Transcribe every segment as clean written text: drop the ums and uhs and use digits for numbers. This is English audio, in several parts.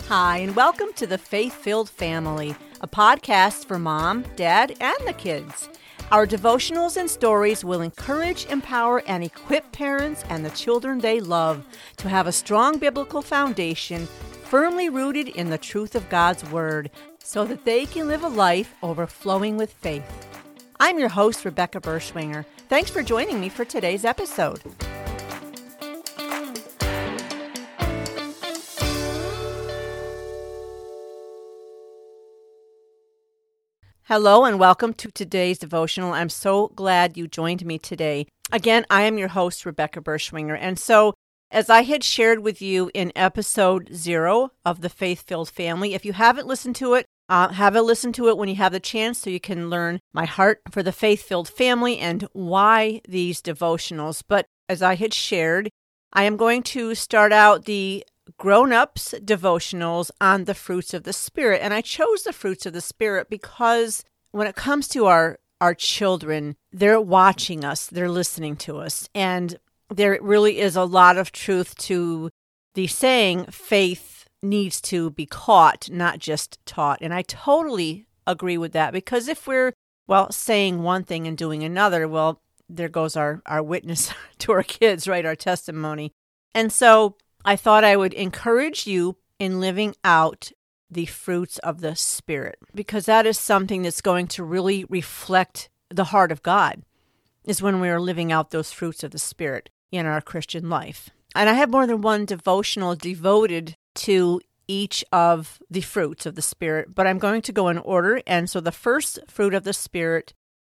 Hi, and welcome to the Faith-Filled Family, a podcast for mom, dad, and the kids. Our devotionals and stories will encourage, empower, and equip parents and the children they love to have a strong biblical foundation, firmly rooted in the truth of God's Word, so that they can live a life overflowing with faith. I'm your host, Rebecca Berschwinger. Thanks for joining me for today's episode. Hello and welcome to today's devotional. I'm so glad you joined me today. Again, I am your host, Rebecca Berschwinger. And so, as I had shared with you in episode 0 of the Faith-Filled Family, if you haven't listened to it, have a listen to it when you have the chance so you can learn my heart for the Faith-Filled Family and why these devotionals. But as I had shared, I am going to start out the grown-ups devotionals on the fruits of the Spirit. And I chose the fruits of the Spirit because when it comes to our children, they're watching us, they're listening to us. And there really is a lot of truth to the saying, faith needs to be caught, not just taught. And I totally agree with that, because if we're, saying one thing and doing another, there goes our witness to our kids, right? Our testimony. And so I thought I would encourage you in living out the fruits of the Spirit, because that is something that's going to really reflect the heart of God, is when we are living out those fruits of the Spirit in our Christian life. And I have more than one devotional devoted to each of the fruits of the Spirit, but I'm going to go in order. And so the first fruit of the Spirit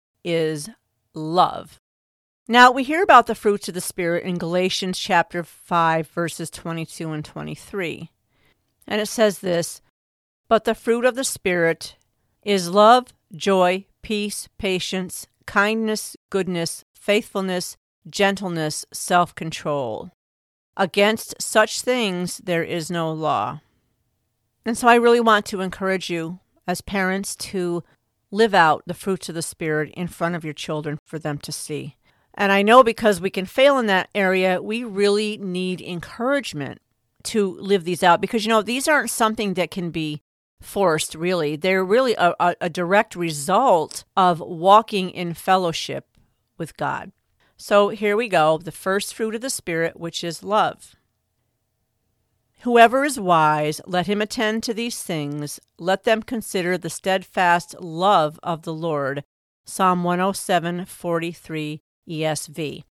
is love. Now, we hear about the fruits of the Spirit in Galatians chapter 5, verses 22 and 23. And it says this, "But the fruit of the Spirit is love, joy, peace, patience, kindness, goodness, faithfulness, gentleness, self-control. Against such things there is no law." And so I really want to encourage you as parents to live out the fruits of the Spirit in front of your children for them to see. And I know because we can fail in that area, we really need encouragement to live these out, because, these aren't something that can be forced, really. They're really a direct result of walking in fellowship with God. So here we go, the first fruit of the Spirit, which is love. "Whoever is wise, let him attend to these things. Let them consider the steadfast love of the Lord." Psalm 107:43 ESV.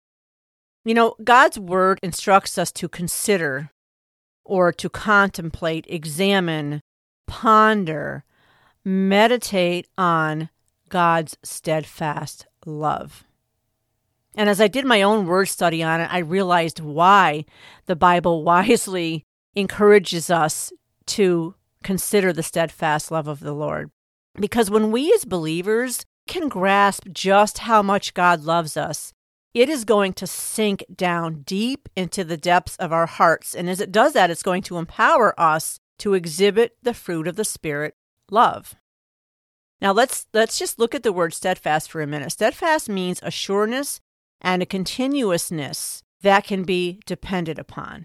God's Word instructs us to consider or to contemplate, examine, ponder, meditate on God's steadfast love. And as I did my own word study on it, I realized why the Bible wisely encourages us to consider the steadfast love of the Lord. Because when we as believers can grasp just how much God loves us, it is going to sink down deep into the depths of our hearts. And as it does that, it's going to empower us to exhibit the fruit of the Spirit, love. Now let's just look at the word steadfast for a minute. Steadfast means a sureness and a continuousness that can be depended upon.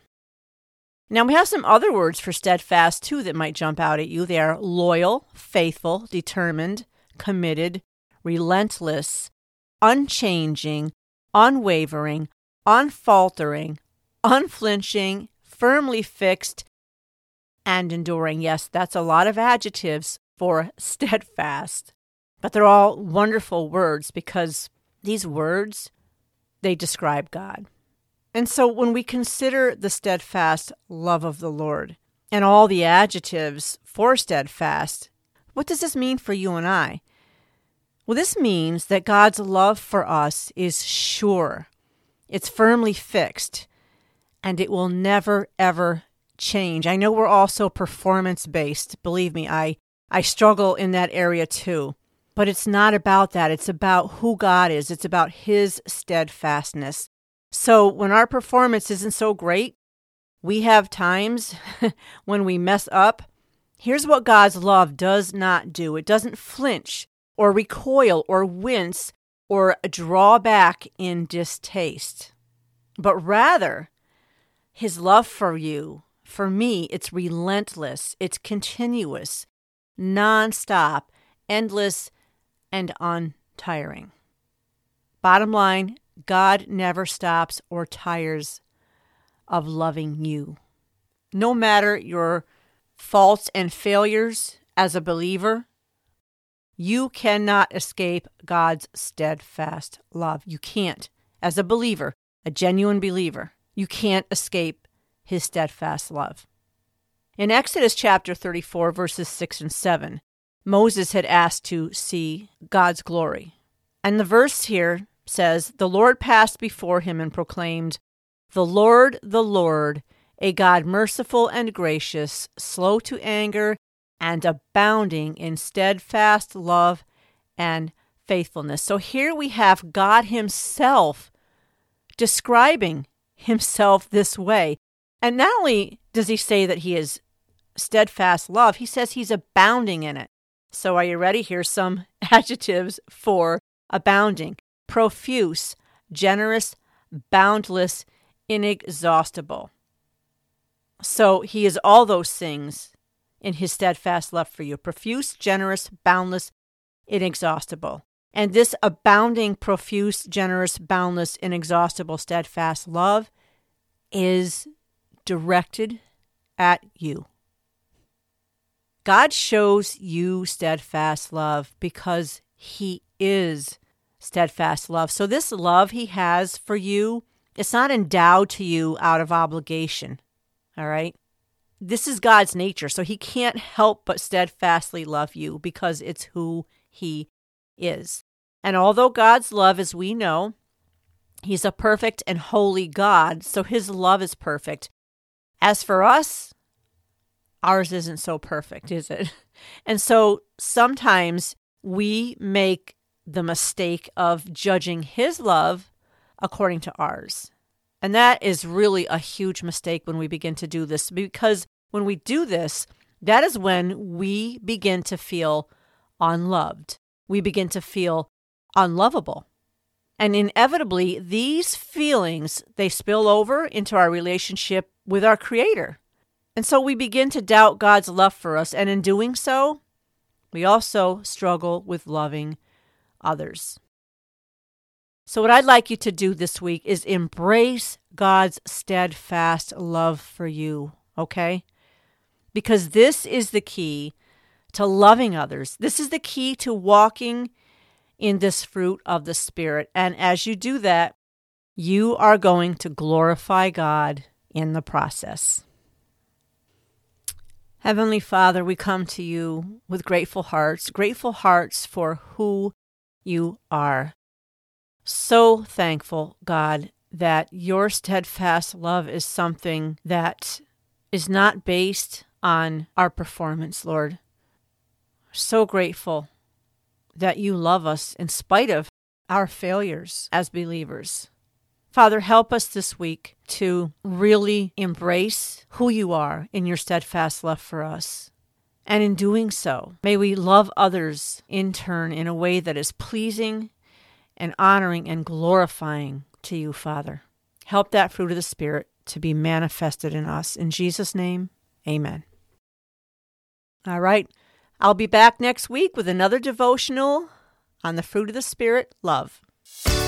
Now we have some other words for steadfast too that might jump out at you. They are loyal, faithful, determined, committed, relentless, unchanging, unwavering, unfaltering, unflinching, firmly fixed, and enduring. Yes, that's a lot of adjectives for steadfast. But they're all wonderful words because these words, they describe God. And so when we consider the steadfast love of the Lord and all the adjectives for steadfast, what does this mean for you and I? Well, this means that God's love for us is sure, it's firmly fixed, and it will never, ever change. I know we're also performance-based. Believe me, I struggle in that area too. But it's not about that. It's about who God is. It's about His steadfastness. So when our performance isn't so great, we have times when we mess up. Here's what God's love does not do. It doesn't flinch or recoil or wince or draw back in distaste, but rather His love for you for me, it's relentless, it's continuous, nonstop, endless, and untiring. Bottom line, God never stops or tires of loving you. No matter your faults and failures as a believer, you cannot escape God's steadfast love. You can't. As a believer, a genuine believer, you can't escape his steadfast love. In Exodus chapter 34, verses 6 and 7, Moses had asked to see God's glory. And the verse here says, "The Lord passed before him and proclaimed, the Lord, a God merciful and gracious, slow to anger, and abounding in steadfast love and faithfulness." So here we have God himself describing himself this way. And not only does he say that he is steadfast love, he says he's abounding in it. So are you ready? Here's some adjectives for abounding: profuse, generous, boundless, inexhaustible. So he is all those things in his steadfast love for you: profuse, generous, boundless, inexhaustible. And this abounding, profuse, generous, boundless, inexhaustible, steadfast love is directed at you. God shows you steadfast love because he is steadfast love. So this love he has for you, it's not endowed to you out of obligation, all right? This is God's nature, so he can't help but steadfastly love you because it's who he is. And although God's love, as we know, he's a perfect and holy God, so his love is perfect. As for us, ours isn't so perfect, is it? And so sometimes we make the mistake of judging his love according to ours. And that is really a huge mistake when we begin to do this, because when we do this, that is when we begin to feel unloved. We begin to feel unlovable. And inevitably, these feelings, they spill over into our relationship with our Creator. And so we begin to doubt God's love for us. And in doing so, we also struggle with loving others. So what I'd like you to do this week is embrace God's steadfast love for you, okay? Because this is the key to loving others. This is the key to walking in this fruit of the Spirit. And as you do that, you are going to glorify God in the process. Heavenly Father, we come to you with grateful hearts for who you are. So thankful, God, that your steadfast love is something that is not based on our performance, Lord. So grateful that you love us in spite of our failures as believers. Father, help us this week to really embrace who you are in your steadfast love for us. And in doing so, may we love others in turn in a way that is pleasing and honoring and glorifying to you, Father. Help that fruit of the Spirit to be manifested in us. In Jesus' name, amen. All right. I'll be back next week with another devotional on the fruit of the Spirit, love.